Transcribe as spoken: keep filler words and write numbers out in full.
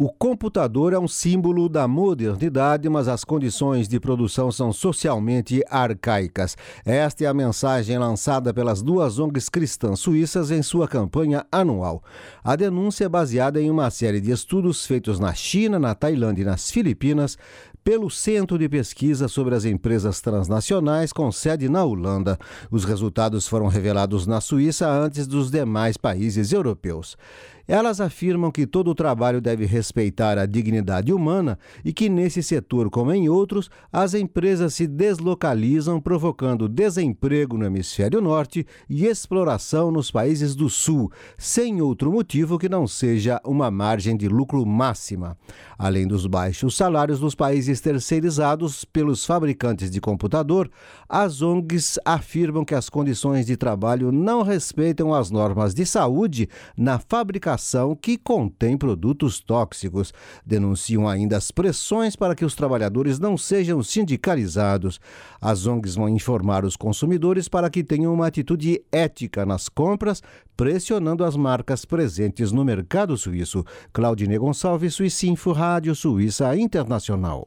O computador é um símbolo da modernidade, mas as condições de produção são socialmente arcaicas. Esta é a mensagem lançada pelas duas O N Gs cristãs suíças em sua campanha anual. A denúncia é baseada em uma série de estudos feitos na China, na Tailândia e nas Filipinas pelo Centro de Pesquisa sobre as Empresas Transnacionais, com sede na Holanda. Os resultados foram revelados na Suíça antes dos demais países europeus. Elas afirmam que todo o trabalho deve respeitar a dignidade humana e que nesse setor, como em outros, as empresas se deslocalizam, provocando desemprego no hemisfério norte e exploração nos países do sul, sem outro motivo que não seja uma margem de lucro máxima. Além dos baixos salários nos países terceirizados pelos fabricantes de computador, as O N Gs afirmam que as condições de trabalho não respeitam as normas de saúde na fabricação que contém produtos tóxicos. Denunciam ainda as pressões para que os trabalhadores não sejam sindicalizados. As O N Gs vão informar os consumidores para que tenham uma atitude ética nas compras, pressionando as marcas presentes no mercado suíço. Claudine Gonçalves, Suíça Info, Rádio Suíça Internacional.